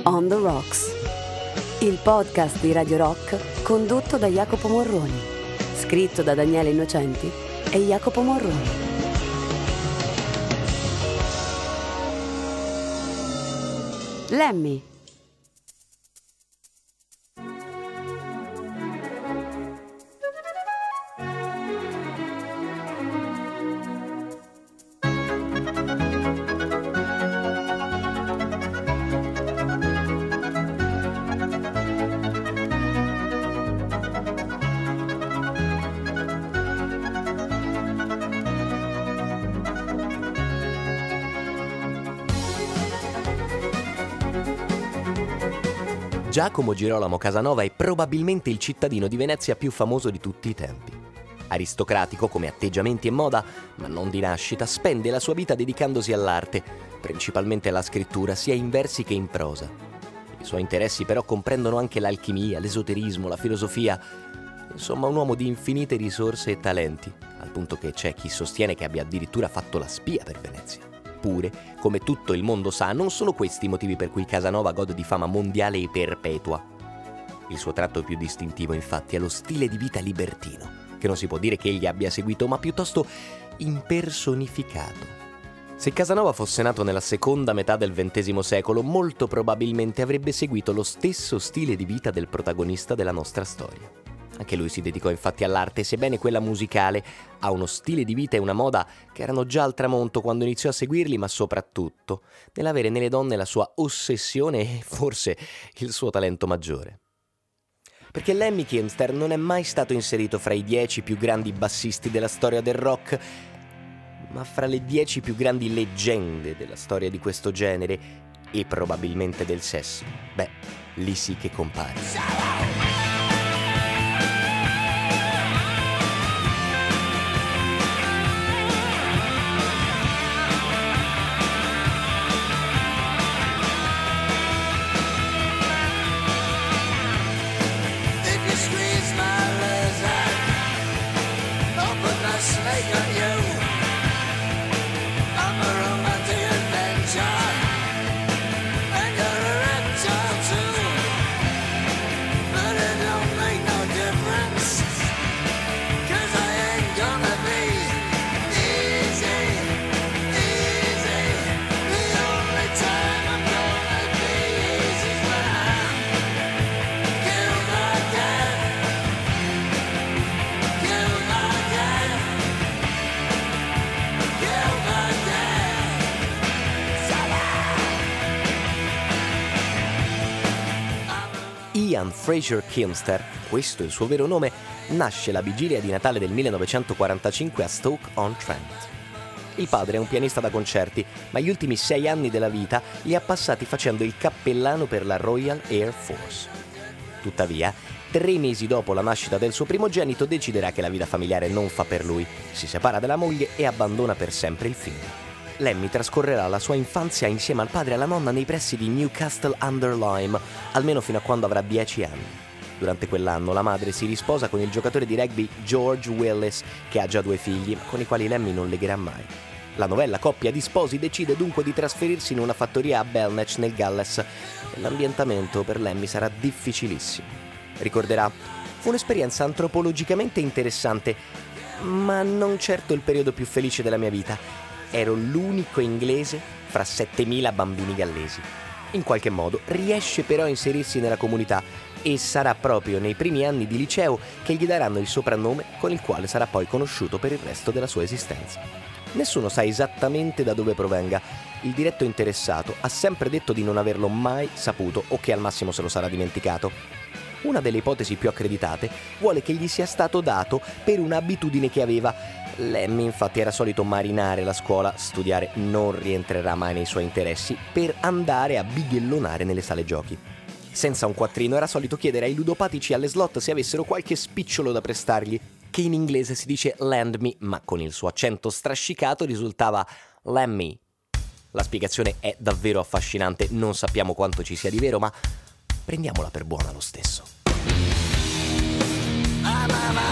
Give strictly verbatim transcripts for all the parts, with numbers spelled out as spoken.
On the Rocks, il podcast di Radio Rock condotto da Jacopo Morroni, scritto da Daniele Innocenti e Jacopo Morroni. Lemmy. Giacomo Girolamo Casanova è probabilmente il cittadino di Venezia più famoso di tutti i tempi. Aristocratico come atteggiamenti e moda, ma non di nascita, spende la sua vita dedicandosi all'arte, principalmente alla scrittura, sia in versi che in prosa. I suoi interessi però comprendono anche l'alchimia, l'esoterismo, la filosofia, insomma un uomo di infinite risorse e talenti, al punto che c'è chi sostiene che abbia addirittura fatto la spia per Venezia. Eppure, come tutto il mondo sa, non sono questi i motivi per cui Casanova gode di fama mondiale e perpetua. Il suo tratto più distintivo, infatti, è lo stile di vita libertino, che non si può dire che egli abbia seguito, ma piuttosto impersonificato. Se Casanova fosse nato nella seconda metà del ventesimo secolo, molto probabilmente avrebbe seguito lo stesso stile di vita del protagonista della nostra storia. Anche lui si dedicò infatti all'arte, sebbene quella musicale ha uno stile di vita e una moda che erano già al tramonto quando iniziò a seguirli, ma soprattutto nell'avere nelle donne la sua ossessione e forse il suo talento maggiore. Perché Lemmy Kilmister non è mai stato inserito fra i dieci più grandi bassisti della storia del rock, ma fra le dieci più grandi leggende della storia di questo genere e probabilmente del sesso. Beh, lì sì che compare. Ian Fraser Kilmister, questo è il suo vero nome, nasce la vigilia di Natale del millenovecentoquarantacinque a Stoke-on-Trent. Il padre è un pianista da concerti, ma gli ultimi sei anni della vita li ha passati facendo il cappellano per la Royal Air Force. Tuttavia, tre mesi dopo la nascita del suo primogenito deciderà che la vita familiare non fa per lui, si separa dalla moglie e abbandona per sempre il figlio. Lemmy trascorrerà la sua infanzia insieme al padre e alla nonna nei pressi di Newcastle-under-Lyme, almeno fino a quando avrà dieci anni. Durante quell'anno la madre si risposa con il giocatore di rugby George Willis, che ha già due figli, ma con i quali Lemmy non legherà mai. La novella coppia di sposi decide dunque di trasferirsi in una fattoria a Belnech nel Galles. L'ambientamento per Lemmy sarà difficilissimo. Ricorderà: fu un'esperienza antropologicamente interessante, ma non certo il periodo più felice della mia vita. Ero l'unico inglese fra settemila bambini gallesi. In qualche modo riesce però a inserirsi nella comunità e sarà proprio nei primi anni di liceo che gli daranno il soprannome con il quale sarà poi conosciuto per il resto della sua esistenza. Nessuno sa esattamente da dove provenga. Il diretto interessato ha sempre detto di non averlo mai saputo o che al massimo se lo sarà dimenticato. Una delle ipotesi più accreditate vuole che gli sia stato dato per un'abitudine che aveva. Lemmy infatti era solito marinare la scuola, studiare non rientrerà mai nei suoi interessi, per andare a bighellonare nelle sale giochi. Senza un quattrino era solito chiedere ai ludopatici alle slot se avessero qualche spicciolo da prestargli, che in inglese si dice lend me, ma con il suo accento strascicato risultava Lemmy. La spiegazione è davvero affascinante, non sappiamo quanto ci sia di vero, ma prendiamola per buona lo stesso. Ah, mamma!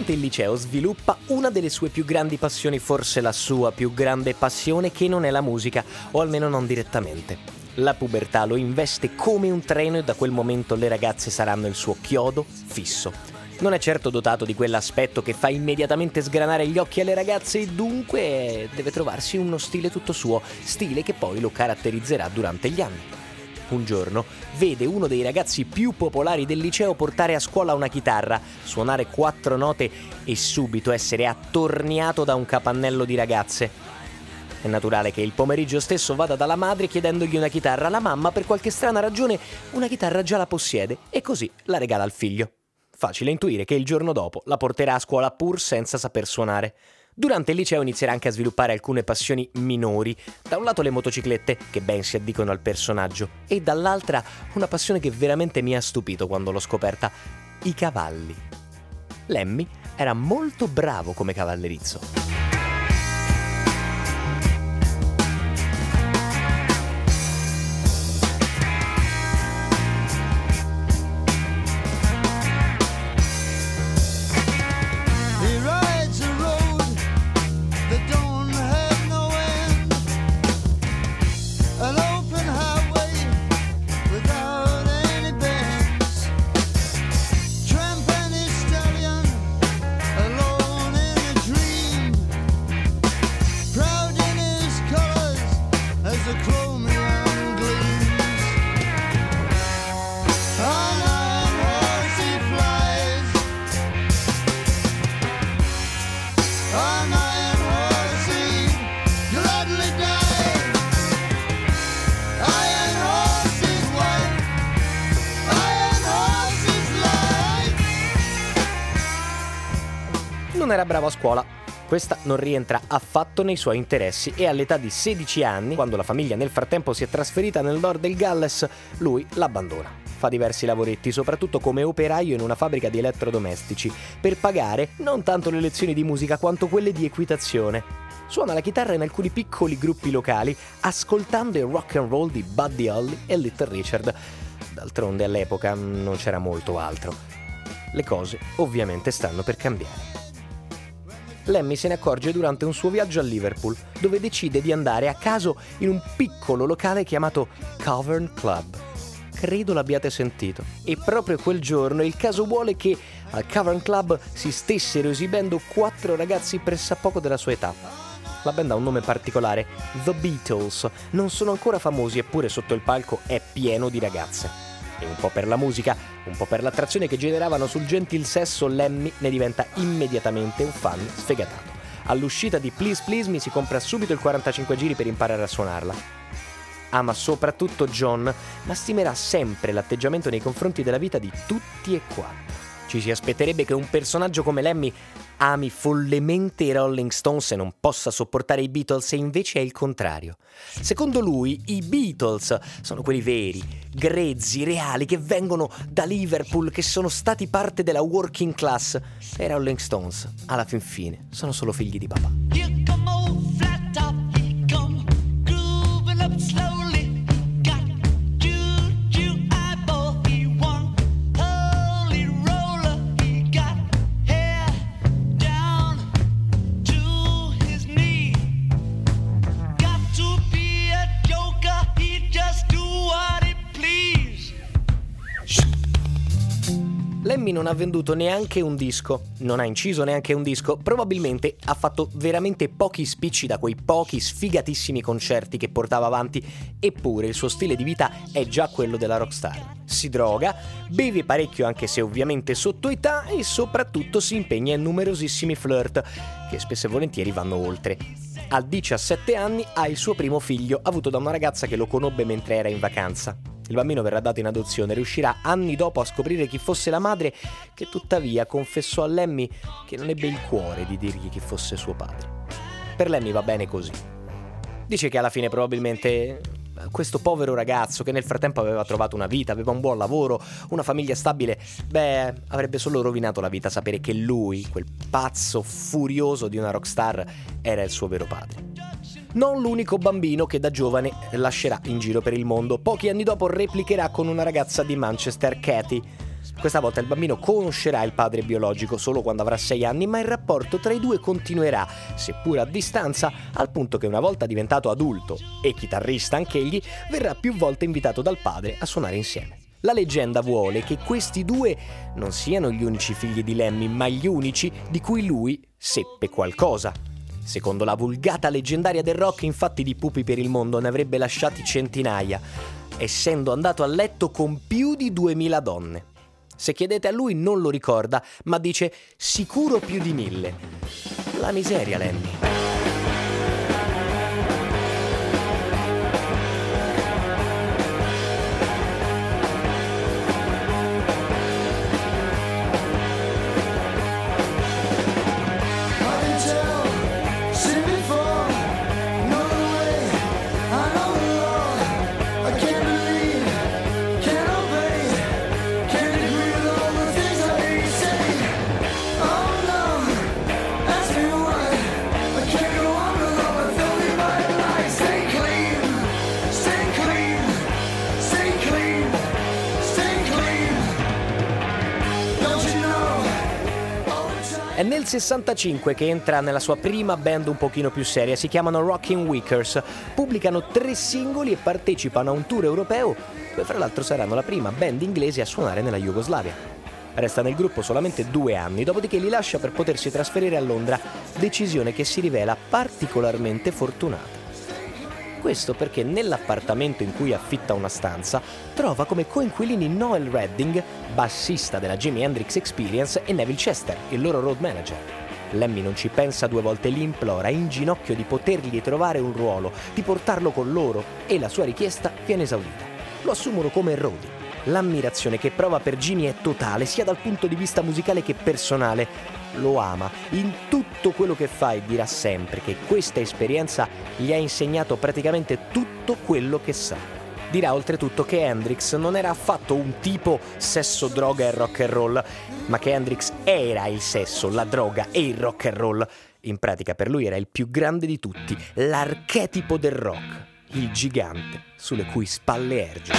durante il liceo sviluppa una delle sue più grandi passioni, forse la sua più grande passione, che non è la musica, o almeno non direttamente. La pubertà lo investe come un treno e da quel momento le ragazze saranno il suo chiodo fisso. Non è certo dotato di quell'aspetto che fa immediatamente sgranare gli occhi alle ragazze e dunque deve trovarsi uno stile tutto suo, stile che poi lo caratterizzerà durante gli anni. Un giorno vede uno dei ragazzi più popolari del liceo portare a scuola una chitarra, suonare quattro note e subito essere attorniato da un capannello di ragazze. È naturale che il pomeriggio stesso vada dalla madre chiedendogli una chitarra. La mamma, per qualche strana ragione, una chitarra già la possiede e così la regala al figlio. Facile intuire che il giorno dopo la porterà a scuola pur senza saper suonare. Durante il liceo inizierà anche a sviluppare alcune passioni minori. Da un lato le motociclette, che ben si addicono al personaggio, e dall'altra una passione che veramente mi ha stupito quando l'ho scoperta: i cavalli. Lemmy era molto bravo come cavallerizzo. Non era bravo a scuola. Questa non rientra affatto nei suoi interessi e all'età di sedici anni, quando la famiglia nel frattempo si è trasferita nel nord del Galles, lui l'abbandona. Fa diversi lavoretti, soprattutto come operaio in una fabbrica di elettrodomestici, per pagare non tanto le lezioni di musica quanto quelle di equitazione. Suona la chitarra in alcuni piccoli gruppi locali, ascoltando il rock and roll di Buddy Holly e Little Richard. D'altronde all'epoca non c'era molto altro. Le cose ovviamente stanno per cambiare. Lemmy se ne accorge durante un suo viaggio a Liverpool, dove decide di andare a caso in un piccolo locale chiamato Cavern Club. Credo l'abbiate sentito. E proprio quel giorno il caso vuole che al Cavern Club si stessero esibendo quattro ragazzi pressappoco della sua età. La band ha un nome particolare, The Beatles. Non sono ancora famosi, eppure sotto il palco è pieno di ragazze. E un po' per la musica, un po' per l'attrazione che generavano sul gentil sesso, Lemmy ne diventa immediatamente un fan sfegatato. All'uscita di Please Please Me si compra subito il quarantacinque giri per imparare a suonarla. Ama soprattutto John, ma stimerà sempre l'atteggiamento nei confronti della vita di tutti e quattro. Ci si aspetterebbe che un personaggio come Lemmy ami follemente i Rolling Stones e non possa sopportare i Beatles, e invece è il contrario. Secondo lui i Beatles sono quelli veri, grezzi, reali, che vengono da Liverpool, che sono stati parte della working class, e i Rolling Stones, alla fin fine, sono solo figli di papà. Lemmy non ha venduto neanche un disco, non ha inciso neanche un disco, probabilmente ha fatto veramente pochi spicci da quei pochi sfigatissimi concerti che portava avanti, eppure il suo stile di vita è già quello della rockstar. Si droga, beve parecchio anche se ovviamente sotto età e soprattutto si impegna in numerosissimi flirt, che spesso e volentieri vanno oltre. A diciassette anni ha il suo primo figlio, avuto da una ragazza che lo conobbe mentre era in vacanza. Il bambino verrà dato in adozione e riuscirà anni dopo a scoprire chi fosse la madre, che tuttavia confessò a Lemmy che non ebbe il cuore di dirgli chi fosse suo padre. Per Lemmy va bene così. Dice che alla fine probabilmente questo povero ragazzo, che nel frattempo aveva trovato una vita, aveva un buon lavoro, una famiglia stabile, beh, avrebbe solo rovinato la vita sapere che lui, quel pazzo furioso di una rockstar, era il suo vero padre. Non l'unico bambino che da giovane lascerà in giro per il mondo. Pochi anni dopo replicherà con una ragazza di Manchester, Katie. Questa volta il bambino conoscerà il padre biologico solo quando avrà sei anni, ma il rapporto tra i due continuerà, seppur a distanza, al punto che una volta diventato adulto e chitarrista anch'egli, verrà più volte invitato dal padre a suonare insieme. La leggenda vuole che questi due non siano gli unici figli di Lemmy, ma gli unici di cui lui seppe qualcosa. Secondo la vulgata leggendaria del rock, infatti, di pupi per il mondo ne avrebbe lasciati centinaia, essendo andato a letto con più di duemila donne. Se chiedete a lui non lo ricorda, ma dice sicuro più di mille. La miseria, Lemmy. È nel sessantacinque che entra nella sua prima band un pochino più seria, si chiamano Rockin' Wickers, pubblicano tre singoli e partecipano a un tour europeo, dove fra l'altro saranno la prima band inglese a suonare nella Jugoslavia. Resta nel gruppo solamente due anni, dopodiché li lascia per potersi trasferire a Londra, decisione che si rivela particolarmente fortunata. Questo perché nell'appartamento in cui affitta una stanza trova come coinquilini Noel Redding, bassista della Jimi Hendrix Experience, e Neville Chester, il loro road manager. Lemmy non ci pensa due volte, li implora in ginocchio di potergli trovare un ruolo, di portarlo con loro, e la sua richiesta viene esaudita. Lo assumono come roadie. L'ammirazione che prova per Jimi è totale, sia dal punto di vista musicale che personale. Lo ama in tutto quello che fa e dirà sempre che questa esperienza gli ha insegnato praticamente tutto quello che sa. Dirà oltretutto che Hendrix non era affatto un tipo sesso, droga e rock and roll, ma che Hendrix era il sesso, la droga e il rock and roll. In pratica per lui era il più grande di tutti, l'archetipo del rock, il gigante sulle cui spalle erge.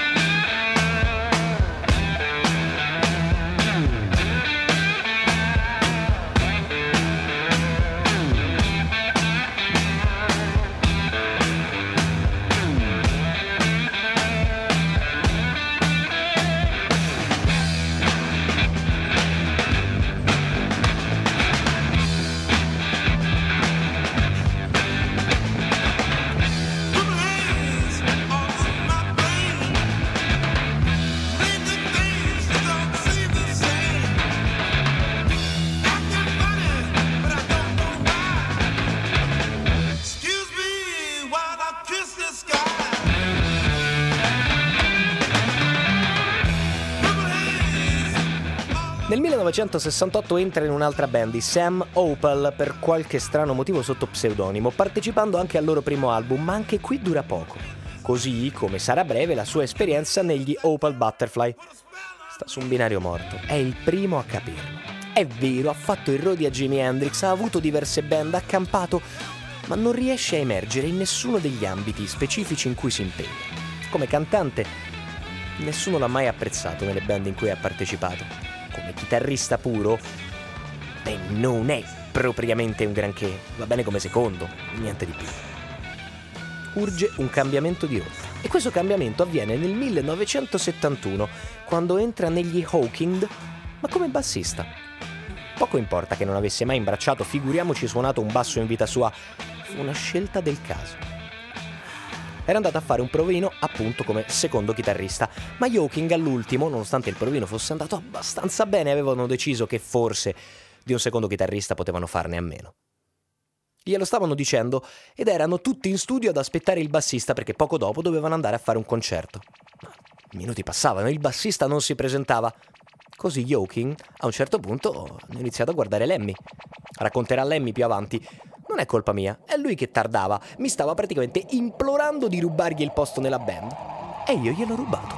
Nel millenovecentosessantotto entra in un'altra band, i Sam Opal, per qualche strano motivo sotto pseudonimo, partecipando anche al loro primo album, ma anche qui dura poco. Così come sarà breve la sua esperienza negli Opal Butterfly. Sta su un binario morto, è il primo a capirlo. È vero, ha fatto il roadie a Jimi Hendrix, ha avuto diverse band, ha campato, ma non riesce a emergere in nessuno degli ambiti specifici in cui si impegna. Come cantante, nessuno l'ha mai apprezzato nelle band in cui ha partecipato. Come chitarrista puro, beh, non è propriamente un granché, va bene come secondo, niente di più. Urge un cambiamento di rotta, e questo cambiamento avviene nel millenovecentosettantuno, quando entra negli Hawking, ma come bassista. Poco importa che non avesse mai imbracciato, figuriamoci suonato un basso in vita sua, fu una scelta del caso. Era andato a fare un provino appunto come secondo chitarrista, ma gli Hawking all'ultimo, nonostante il provino fosse andato abbastanza bene, avevano deciso che forse di un secondo chitarrista potevano farne a meno. Glielo stavano dicendo ed erano tutti in studio ad aspettare il bassista, perché poco dopo dovevano andare a fare un concerto. Ma i minuti passavano e il bassista non si presentava. Così gli Hawking a un certo punto hanno iniziato a guardare Lemmy. Racconterà Lemmy più avanti: non è colpa mia, è lui che tardava, mi stava praticamente implorando di rubargli il posto nella band e io gliel'ho rubato.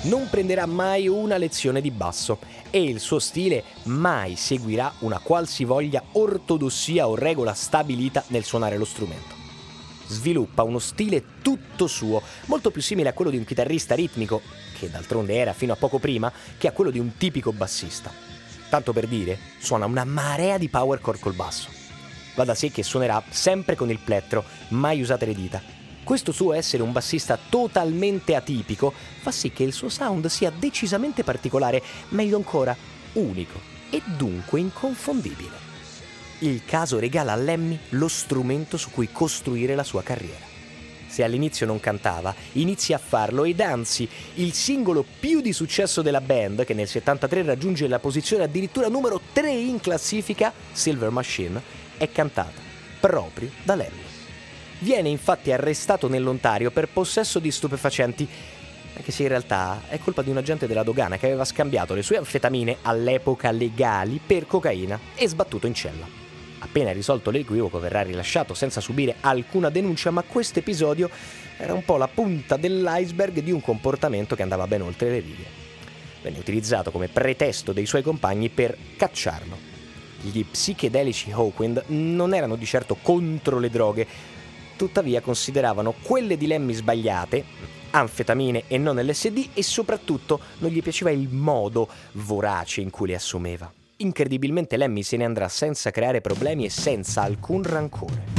non prenderà mai una lezione di basso e il suo stile mai seguirà una qualsivoglia ortodossia o regola stabilita nel suonare lo strumento. Sviluppa uno stile tutto suo, molto più simile a quello di un chitarrista ritmico, che d'altronde era fino a poco prima, che a quello di un tipico bassista. Tanto per dire, suona una marea di power chord col basso. Va da sé che suonerà sempre con il plettro, mai usate le dita. Questo suo essere un bassista totalmente atipico fa sì che il suo sound sia decisamente particolare, meglio ancora, unico e dunque inconfondibile. Il caso regala a Lemmy lo strumento su cui costruire la sua carriera. Se all'inizio non cantava, inizia a farlo ed anzi, il singolo più di successo della band, che nel settantatré raggiunge la posizione addirittura numero tre in classifica, Silver Machine, è cantata proprio da Lemmy. Viene infatti arrestato nell'Ontario per possesso di stupefacenti, anche se in realtà è colpa di un agente della dogana che aveva scambiato le sue anfetamine, all'epoca legali, per cocaina e sbattuto in cella. Appena risolto l'equivoco verrà rilasciato senza subire alcuna denuncia, ma questo episodio era un po' la punta dell'iceberg di un comportamento che andava ben oltre le righe. Venne utilizzato come pretesto dei suoi compagni per cacciarlo. Gli psichedelici Hawkwind non erano di certo contro le droghe, tuttavia consideravano quelle di Lemmy sbagliate, anfetamine e non L S D, e soprattutto non gli piaceva il modo vorace in cui le assumeva. Incredibilmente Lemmy se ne andrà senza creare problemi e senza alcun rancore.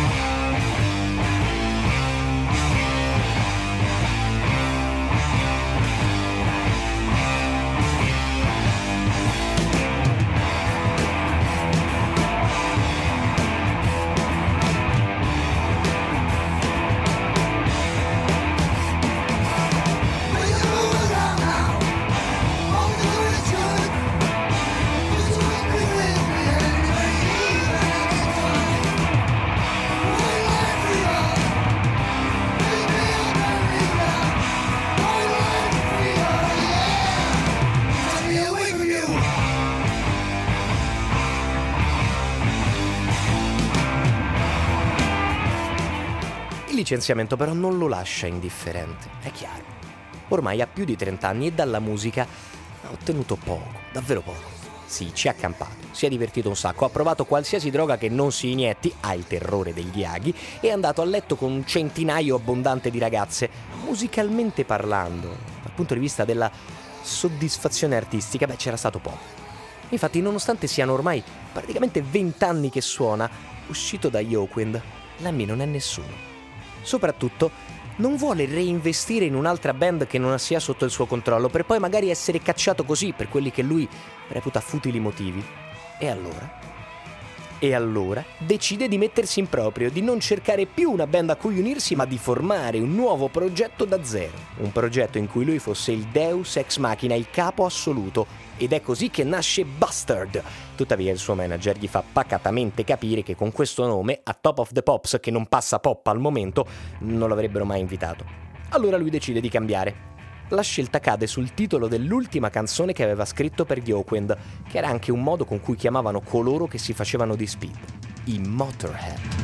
Il licenziamento però non lo lascia indifferente, è chiaro. Ormai ha più di trenta anni e dalla musica ha ottenuto poco, davvero poco. Sì, ci ha campato, si è divertito un sacco, ha provato qualsiasi droga che non si inietti, ha il terrore degli aghi, e è andato a letto con un centinaio abbondante di ragazze. Musicalmente parlando, dal punto di vista della soddisfazione artistica, beh, c'era stato poco. Infatti, nonostante siano ormai praticamente vent'anni che suona, uscito dagli Hawkwind, Lemmy non è nessuno. Soprattutto non vuole reinvestire in un'altra band che non sia sotto il suo controllo, per poi magari essere cacciato così per quelli che lui reputa futili motivi. E allora? E allora decide di mettersi in proprio, di non cercare più una band a cui unirsi, ma di formare un nuovo progetto da zero. Un progetto in cui lui fosse il deus ex machina, il capo assoluto. Ed è così che nasce Bastard. Tuttavia il suo manager gli fa pacatamente capire che con questo nome, a Top of the Pops, che non passa pop al momento, non l'avrebbero mai invitato. Allora lui decide di cambiare. La scelta cade sul titolo dell'ultima canzone che aveva scritto per gli Hawkwind, che era anche un modo con cui chiamavano coloro che si facevano di speed, i Motorhead.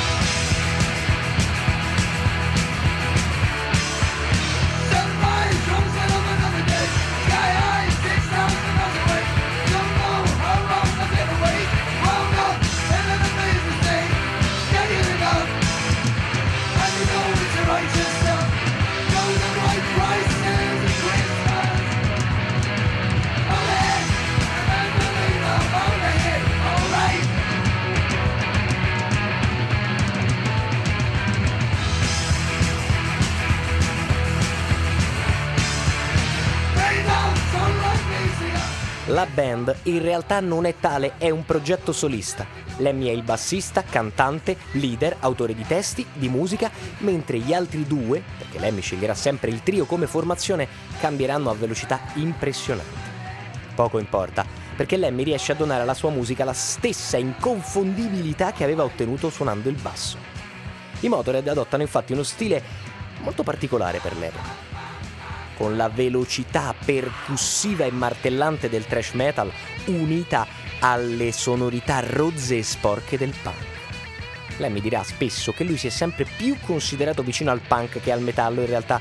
La band in realtà non è tale, è un progetto solista. Lemmy è il bassista, cantante, leader, autore di testi, di musica, mentre gli altri due, perché Lemmy sceglierà sempre il trio come formazione, cambieranno a velocità impressionanti. Poco importa, perché Lemmy riesce a donare alla sua musica la stessa inconfondibilità che aveva ottenuto suonando il basso. I Motorhead adottano infatti uno stile molto particolare per l'epoca. Con la velocità percussiva e martellante del thrash metal unita alle sonorità rozze e sporche del punk. Lemmy dirà spesso che lui si è sempre più considerato vicino al punk che al metallo, in realtà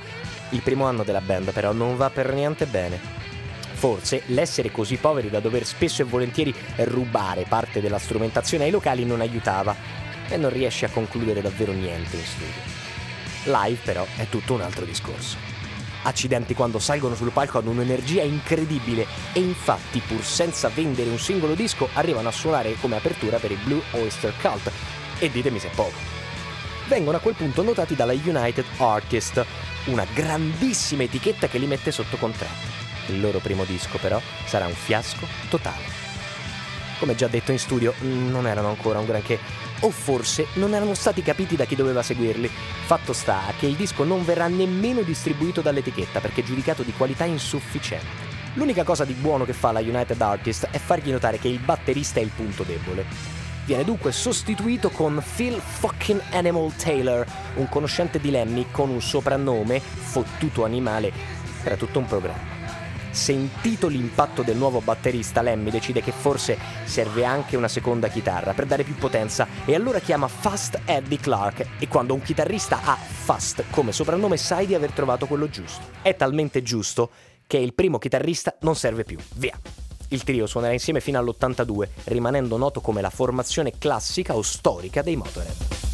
Il primo anno della band però non va per niente bene. Forse l'essere così poveri da dover spesso e volentieri rubare parte della strumentazione ai locali non aiutava e non riesce a concludere davvero niente in studio. Live però è tutto un altro discorso. Accidenti quando salgono sul palco hanno un'energia incredibile e infatti, pur senza vendere un singolo disco, arrivano a suonare come apertura per i Blue Oyster Cult, e ditemi se è poco. Vengono a quel punto notati dalla United Artists, una grandissima etichetta che li mette sotto contratto. Il loro primo disco però sarà un fiasco totale. Come già detto in studio, non erano ancora un granché, o forse non erano stati capiti da chi doveva seguirli. Fatto sta che il disco non verrà nemmeno distribuito dall'etichetta perché è giudicato di qualità insufficiente. L'unica cosa di buono che fa la United Artists è fargli notare che il batterista è il punto debole. Viene dunque sostituito con Phil fucking Animal Taylor, un conoscente di Lemmy con un soprannome, Fottuto Animale. Era tutto un programma. Sentito l'impatto del nuovo batterista, Lemmy decide che forse serve anche una seconda chitarra per dare più potenza e allora chiama Fast Eddie Clarke, e quando un chitarrista ha Fast come soprannome sai di aver trovato quello giusto. È talmente giusto che il primo chitarrista non serve più. Via! Il trio suonerà insieme fino all'ottantadue, rimanendo noto come la formazione classica o storica dei Motörhead.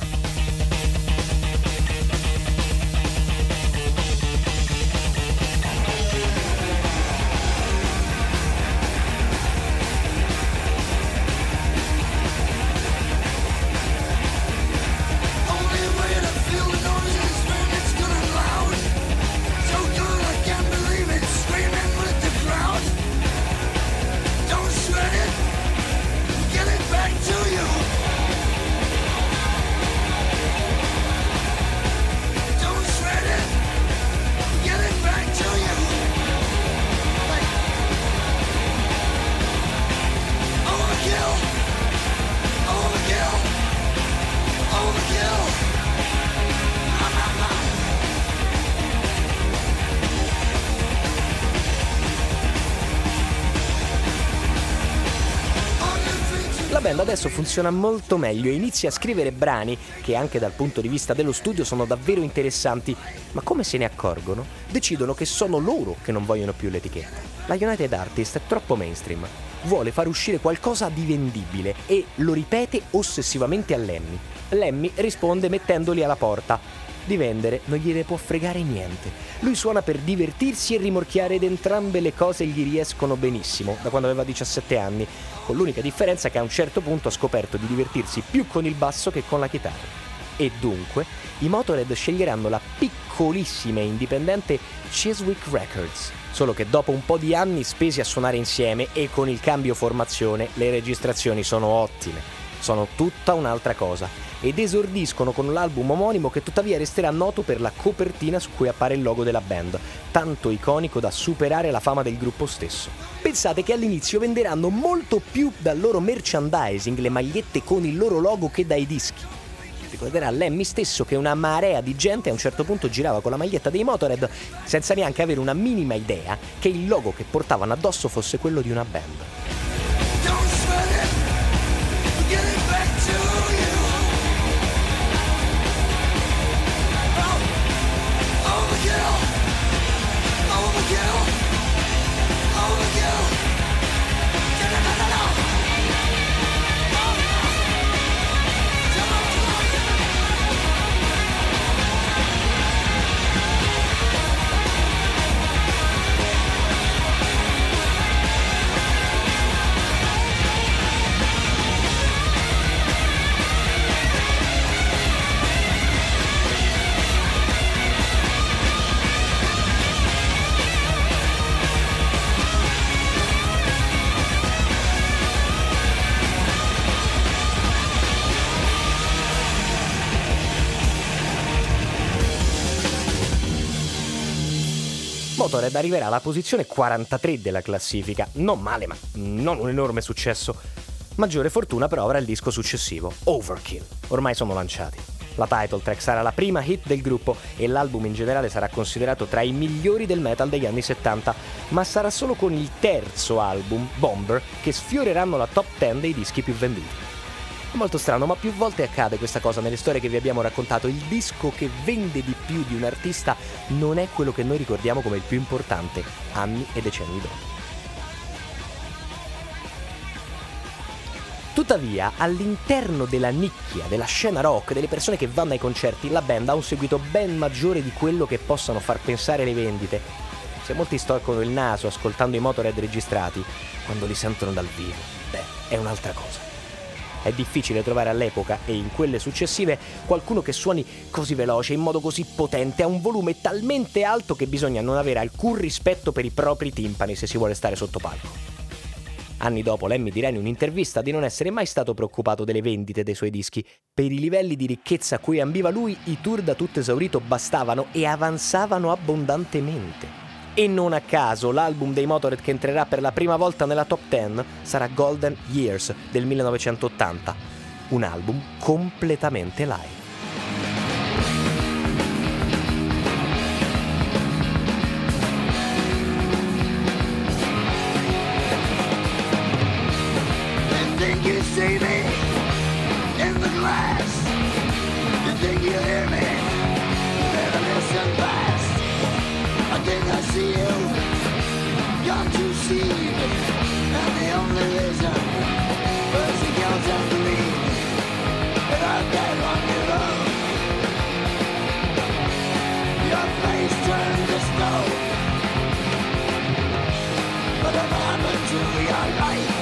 La band adesso funziona molto meglio e inizia a scrivere brani che anche dal punto di vista dello studio sono davvero interessanti, ma come se ne accorgono, decidono che sono loro che non vogliono più l'etichetta. La United Artists è troppo mainstream, vuole far uscire qualcosa di vendibile e lo ripete ossessivamente a Lemmy. Lemmy risponde mettendoli alla porta. Di vendere non gliene può fregare niente. Lui suona per divertirsi e rimorchiare ed entrambe le cose gli riescono benissimo, da quando aveva diciassette anni, con l'unica differenza che a un certo punto ha scoperto di divertirsi più con il basso che con la chitarra. E dunque i Motörhead sceglieranno la piccolissima e indipendente Chiswick Records. Solo che dopo un po' di anni spesi a suonare insieme e con il cambio formazione, le registrazioni sono ottime, sono tutta un'altra cosa, ed esordiscono con l'album omonimo che tuttavia resterà noto per la copertina su cui appare il logo della band, tanto iconico da superare la fama del gruppo stesso. Pensate che all'inizio venderanno molto più dal loro merchandising le magliette con il loro logo che dai dischi. Ricorderà Lemmy stesso che una marea di gente a un certo punto girava con la maglietta dei Motörhead senza neanche avere una minima idea che il logo che portavano addosso fosse quello di una band. Motörhead arriverà alla posizione quarantatré della classifica, non male ma non un enorme successo. Maggiore fortuna però avrà il disco successivo, Overkill. Ormai sono lanciati. La title track sarà la prima hit del gruppo e l'album in generale sarà considerato tra i migliori del metal degli anni settanta, ma sarà solo con il terzo album, Bomber, che sfioreranno la top dieci dei dischi più venduti. È molto strano, ma più volte accade questa cosa nelle storie che vi abbiamo raccontato. Il disco che vende di più di un artista non è quello che noi ricordiamo come il più importante, anni e decenni dopo. Tuttavia, all'interno della nicchia, della scena rock, delle persone che vanno ai concerti, la band ha un seguito ben maggiore di quello che possano far pensare le vendite. Se molti storcono il naso ascoltando i Motorhead registrati, quando li sentono dal vivo, beh, è un'altra cosa. È difficile trovare all'epoca, e in quelle successive, qualcuno che suoni così veloce, in modo così potente, a un volume talmente alto che bisogna non avere alcun rispetto per i propri timpani se si vuole stare sotto palco. Anni dopo Lemmy dirà in un'intervista di non essere mai stato preoccupato delle vendite dei suoi dischi. Per i livelli di ricchezza a cui ambiva lui, i tour da tutto esaurito bastavano e avanzavano abbondantemente. E non a caso l'album dei Motorhead che entrerà per la prima volta nella top dieci sarà Golden Years del millenovecentottanta, un album completamente live. See me in the glass. You think you hear me? You better listen fast. I think I see you. Gone to seed. And the only reason was you can't tell to me that I've got on your own. Your face turned to stone. Whatever happened to your life?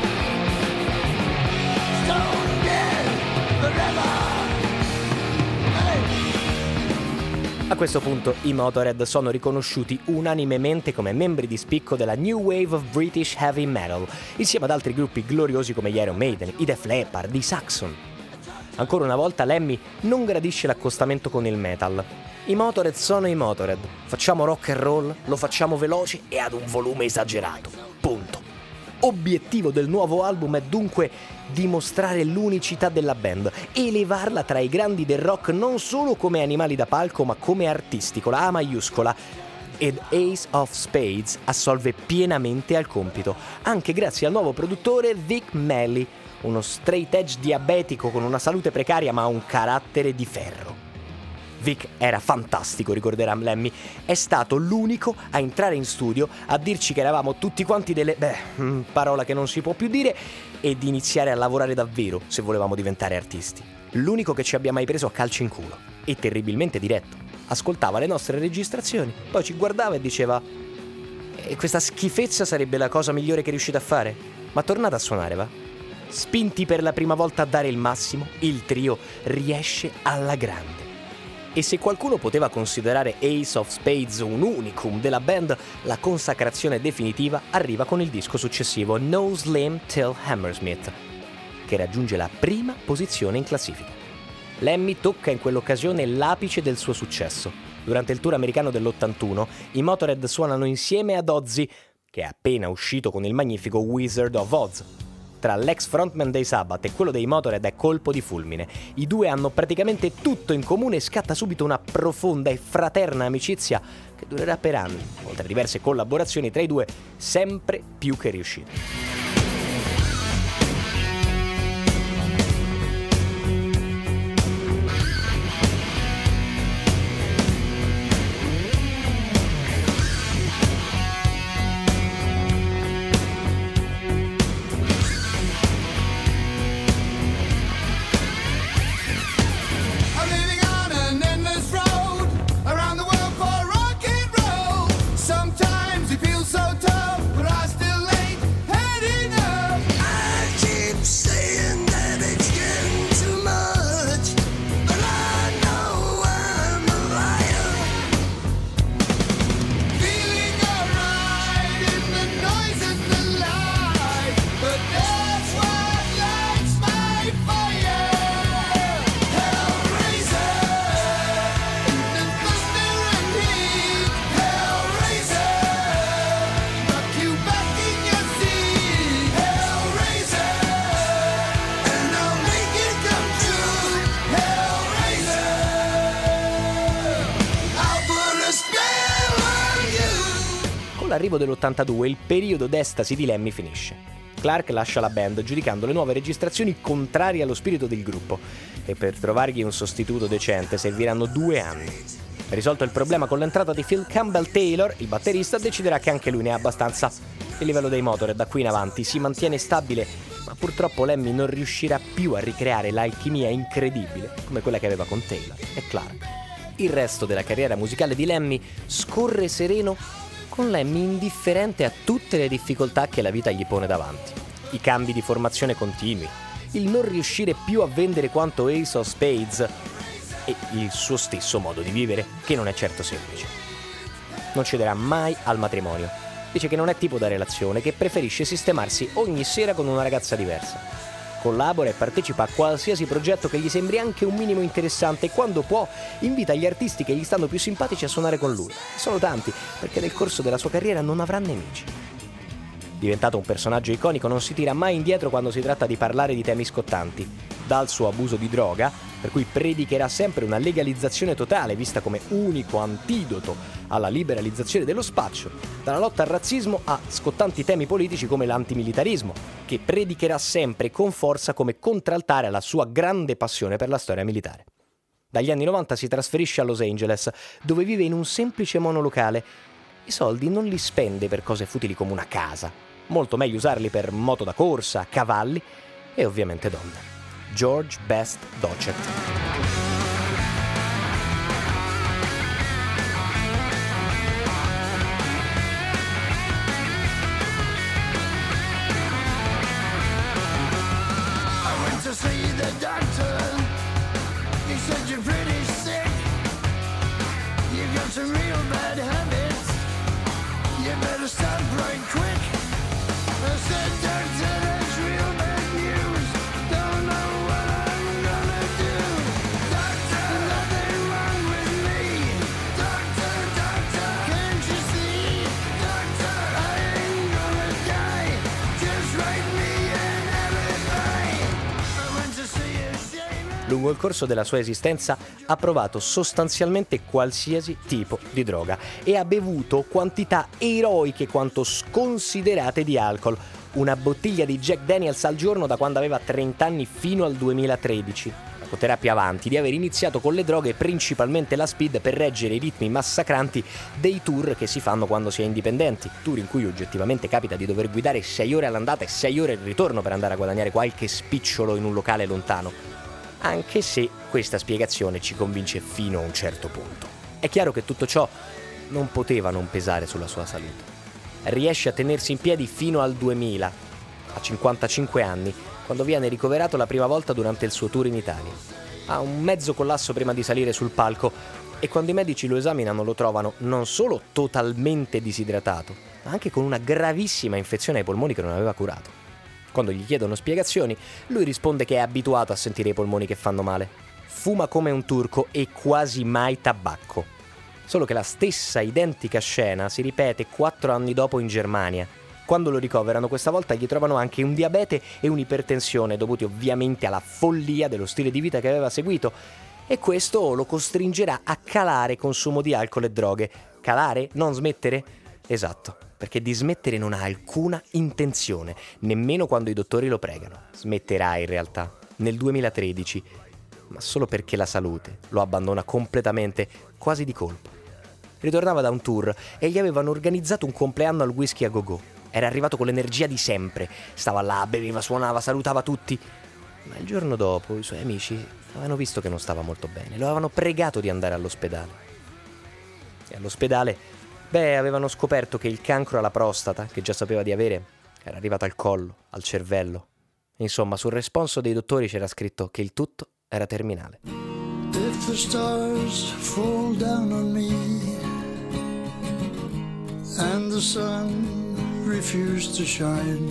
A questo punto i Motorhead sono riconosciuti unanimemente come membri di spicco della New Wave of British Heavy Metal, insieme ad altri gruppi gloriosi come gli Iron Maiden, i Def Leppard, i Saxon. Ancora una volta Lemmy non gradisce l'accostamento con il metal. I Motorhead sono i Motorhead, facciamo rock and roll, lo facciamo veloce e ad un volume esagerato, punto. Obiettivo del nuovo album è dunque dimostrare l'unicità della band, elevarla tra i grandi del rock non solo come animali da palco ma come artisti con la A maiuscola. Ed Ace of Spades assolve pienamente al compito, anche grazie al nuovo produttore Vic Mailey, uno straight edge diabetico con una salute precaria ma un carattere di ferro. Vic era fantastico, ricorderà Lemmy. È stato l'unico a entrare in studio, a dirci che eravamo tutti quanti delle... beh, parola che non si può più dire, e di iniziare a lavorare davvero se volevamo diventare artisti. L'unico che ci abbia mai preso a calci in culo. E terribilmente diretto. Ascoltava le nostre registrazioni, poi ci guardava e diceva: e questa schifezza sarebbe la cosa migliore che riuscite a fare? Ma tornate a suonare, va? Spinti per la prima volta a dare il massimo, il trio riesce alla grande. E se qualcuno poteva considerare Ace of Spades un unicum della band, la consacrazione definitiva arriva con il disco successivo, No Slim Till Hammersmith, che raggiunge la prima posizione in classifica. Lemmy tocca in quell'occasione l'apice del suo successo. Durante il tour americano dell'ottantuno, i Motorhead suonano insieme ad Ozzy, che è appena uscito con il magnifico Wizard of Oz. Tra l'ex frontman dei Sabbath e quello dei Motorhead è colpo di fulmine. I due hanno praticamente tutto in comune e scatta subito una profonda e fraterna amicizia che durerà per anni, oltre a diverse collaborazioni tra i due, sempre più che riuscite. Con l'arrivo dell'ottantadue il periodo d'estasi di Lemmy finisce. Clarke lascia la band giudicando le nuove registrazioni contrarie allo spirito del gruppo e per trovargli un sostituto decente serviranno due anni. Risolto il problema con l'entrata di Phil Campbell Taylor, il batterista deciderà che anche lui ne ha abbastanza. Il livello dei Motorhead da qui in avanti si mantiene stabile, ma purtroppo Lemmy non riuscirà più a ricreare l'alchimia incredibile come quella che aveva con Taylor e Clarke. Il resto della carriera musicale di Lemmy scorre sereno, con Lemmy indifferente a tutte le difficoltà che la vita gli pone davanti. I cambi di formazione continui, il non riuscire più a vendere quanto Ace of Spades e il suo stesso modo di vivere, che non è certo semplice. Non cederà mai al matrimonio. Dice che non è tipo da relazione, che preferisce sistemarsi ogni sera con una ragazza diversa. Collabora e partecipa a qualsiasi progetto che gli sembri anche un minimo interessante e quando può invita gli artisti che gli stanno più simpatici a suonare con lui. Sono tanti, perché nel corso della sua carriera non avrà nemici. Diventato un personaggio iconico, non si tira mai indietro quando si tratta di parlare di temi scottanti. Dal suo abuso di droga, per cui predicherà sempre una legalizzazione totale vista come unico antidoto alla liberalizzazione dello spaccio, dalla lotta al razzismo a scottanti temi politici come l'antimilitarismo, che predicherà sempre con forza come contraltare alla sua grande passione per la storia militare. Dagli anni novanta si trasferisce a Los Angeles, dove vive in un semplice monolocale. I soldi non li spende per cose futili come una casa, molto meglio usarli per moto da corsa, cavalli e ovviamente donne. George Best Docet. Lungo il corso della sua esistenza ha provato sostanzialmente qualsiasi tipo di droga e ha bevuto quantità eroiche quanto sconsiderate di alcol, una bottiglia di Jack Daniels al giorno da quando aveva trenta anni fino al duemilatredici. Racconterà più avanti di aver iniziato con le droghe, principalmente la speed, per reggere i ritmi massacranti dei tour che si fanno quando si è indipendenti, tour in cui oggettivamente capita di dover guidare sei ore all'andata e sei ore al ritorno per andare a guadagnare qualche spicciolo in un locale lontano. Anche se questa spiegazione ci convince fino a un certo punto. È chiaro che tutto ciò non poteva non pesare sulla sua salute. Riesce a tenersi in piedi fino al duemila, a cinquantacinque anni, quando viene ricoverato la prima volta durante il suo tour in Italia. Ha un mezzo collasso prima di salire sul palco e quando i medici lo esaminano lo trovano non solo totalmente disidratato, ma anche con una gravissima infezione ai polmoni che non aveva curato. Quando gli chiedono spiegazioni, lui risponde che è abituato a sentire i polmoni che fanno male. Fuma come un turco e quasi mai tabacco. Solo che la stessa identica scena si ripete quattro anni dopo in Germania. Quando lo ricoverano, questa volta gli trovano anche un diabete e un'ipertensione, dovuti ovviamente alla follia dello stile di vita che aveva seguito. E questo lo costringerà a calare il consumo di alcol e droghe. Calare? Non smettere? Esatto. Perché di smettere non ha alcuna intenzione, nemmeno quando i dottori lo pregano. Smetterà in realtà, nel duemilatredici, ma solo perché la salute lo abbandona completamente, quasi di colpo. Ritornava da un tour e gli avevano organizzato un compleanno al whisky a go-go. Era arrivato con l'energia di sempre, stava là, beveva, suonava, salutava tutti. Ma il giorno dopo i suoi amici avevano visto che non stava molto bene, lo avevano pregato di andare all'ospedale. E all'ospedale... Beh, avevano scoperto che il cancro alla prostata, che già sapeva di avere, era arrivato al collo, al cervello. Insomma, sul responso dei dottori c'era scritto che il tutto era terminale. If the stars fall down on me and the sun refuse to shine,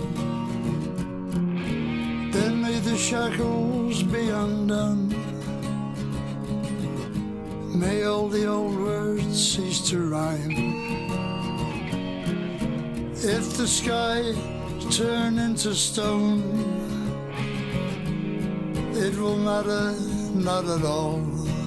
then may the shackles be undone. May all the old words cease to rhyme. If the sky turn into stone, it will matter not at all.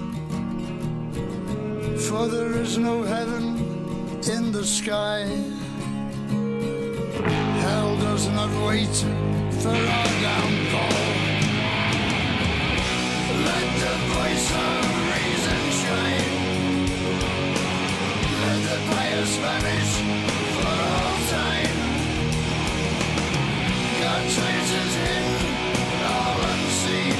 For there is no heaven in the sky. Hell does was not waiting for our downfall. Let the voice of reason shine. Let the pious vanish for all time. God traces hidden, all unseen.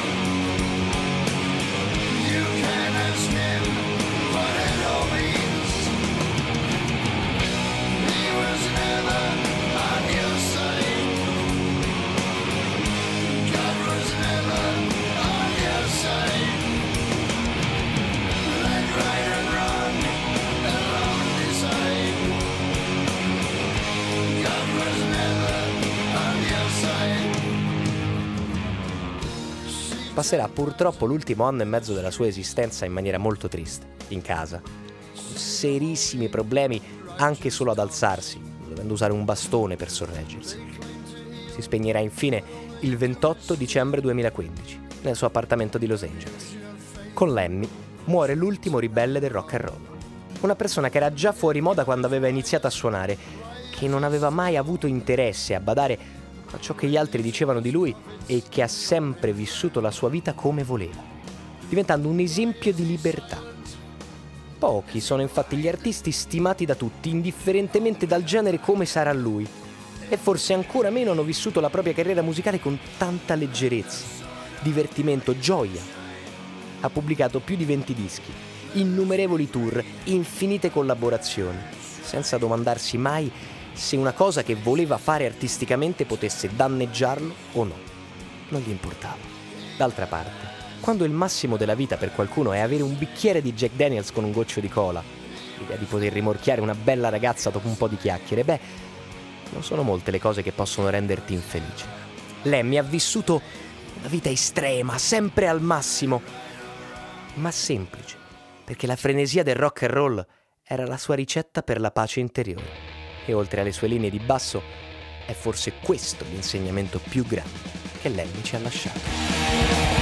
You can ask him what it all means. He was never on your side. God was never on your side. Let right and wrong alone decide. God was never on your side. Passerà purtroppo l'ultimo anno e mezzo della sua esistenza in maniera molto triste, in casa, con serissimi problemi anche solo ad alzarsi, dovendo usare un bastone per sorreggersi. Si spegnerà infine il ventotto dicembre duemilaquindici nel suo appartamento di Los Angeles. Con Lemmy muore l'ultimo ribelle del rock and roll, una persona che era già fuori moda quando aveva iniziato a suonare, che non aveva mai avuto interesse a badare a ciò che gli altri dicevano di lui e che ha sempre vissuto la sua vita come voleva, diventando un esempio di libertà. Pochi sono infatti gli artisti stimati da tutti, indifferentemente dal genere come sarà lui, e forse ancora meno hanno vissuto la propria carriera musicale con tanta leggerezza, divertimento, gioia. Ha pubblicato più di venti dischi, innumerevoli tour, infinite collaborazioni, senza domandarsi mai se una cosa che voleva fare artisticamente potesse danneggiarlo o no. Non gli importava. D'altra parte, quando il massimo della vita per qualcuno è avere un bicchiere di Jack Daniels con un goccio di cola, l'idea di poter rimorchiare una bella ragazza dopo un po' di chiacchiere, beh, non sono molte le cose che possono renderti infelice. Lemmy ha vissuto una vita estrema, sempre al massimo, ma semplice, perché la frenesia del rock and roll era la sua ricetta per la pace interiore. E oltre alle sue linee di basso, è forse questo l'insegnamento più grande che Lemmy ci ha lasciato.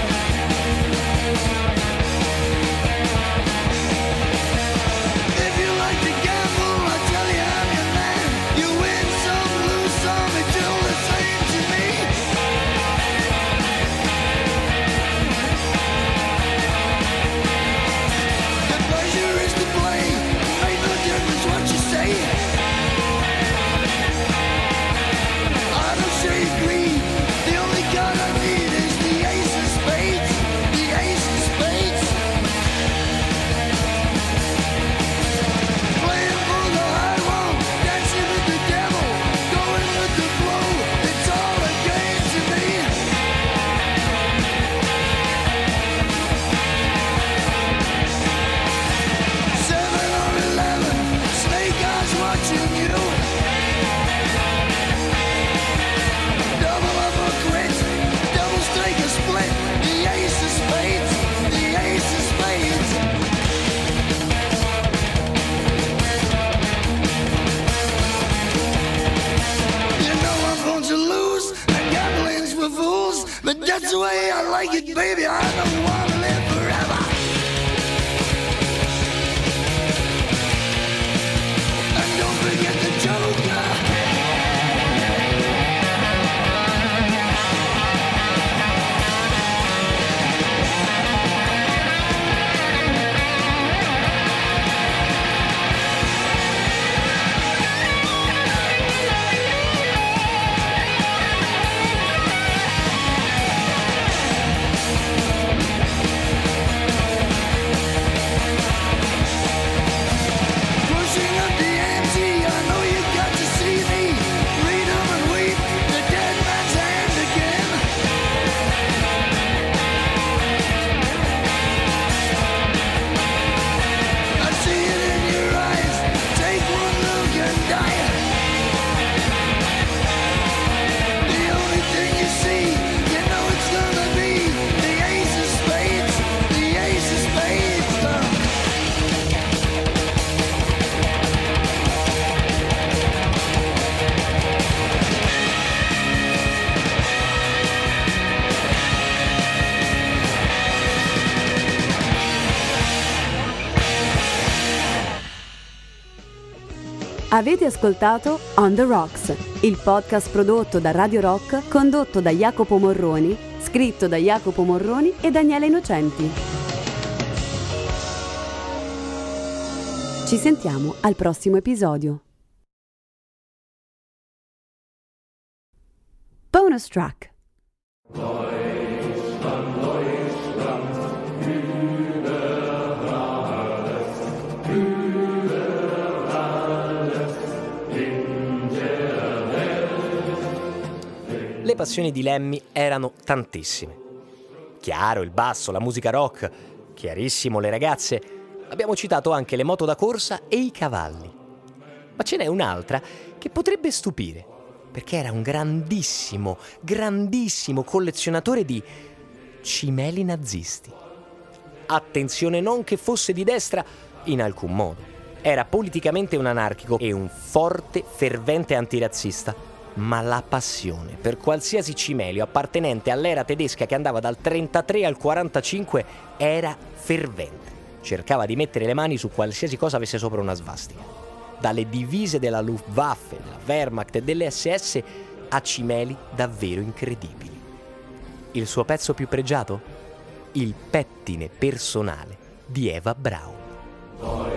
But that's the way I like it, baby. I don't want to live forever. And don't forget the Joker. Avete ascoltato On the Rocks, il podcast prodotto da Radio Rock, condotto da Jacopo Morroni, scritto da Jacopo Morroni e Daniele Innocenti. Ci sentiamo al prossimo episodio. Bonus track. Le passioni di Lemmy erano tantissime. Chiaro, il basso, la musica rock, chiarissimo le ragazze. Abbiamo citato anche le moto da corsa e i cavalli. Ma ce n'è un'altra che potrebbe stupire, perché era un grandissimo, grandissimo collezionatore di cimeli nazisti. Attenzione, non che fosse di destra in alcun modo. Era politicamente un anarchico e un forte, fervente antirazzista. Ma la passione per qualsiasi cimelio appartenente all'era tedesca che andava dal trentatré al quarantacinque era fervente. Cercava di mettere le mani su qualsiasi cosa avesse sopra una svastica. Dalle divise della Luftwaffe, della Wehrmacht e delle esse esse a cimeli davvero incredibili. Il suo pezzo più pregiato? Il pettine personale di Eva Braun.